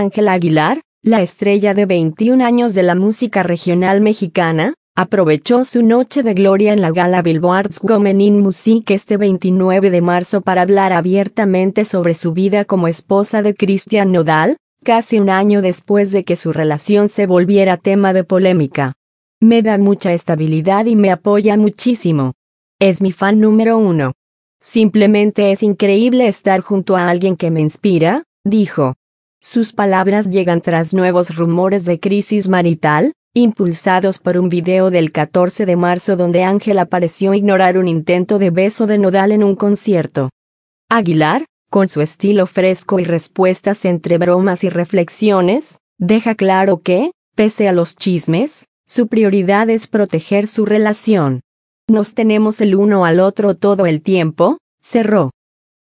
Ángela Aguilar, la estrella de 21 años de la música regional mexicana, aprovechó su noche de gloria en la gala Billboard's Women in Music este 29 de marzo para hablar abiertamente sobre su vida como esposa de Cristian Nodal, casi un año después de que su relación se volviera tema de polémica. Me da mucha estabilidad y me apoya muchísimo. Es mi fan número 1. Simplemente es increíble estar junto a alguien que me inspira, dijo. Sus palabras llegan tras nuevos rumores de crisis marital, impulsados por un video del 14 de marzo donde Ángela pareció ignorar un intento de beso de Nodal en un concierto. Aguilar, con su estilo fresco y respuestas entre bromas y reflexiones, deja claro que, pese a los chismes, su prioridad es proteger su relación. Nos tenemos el uno al otro todo el tiempo, cerró.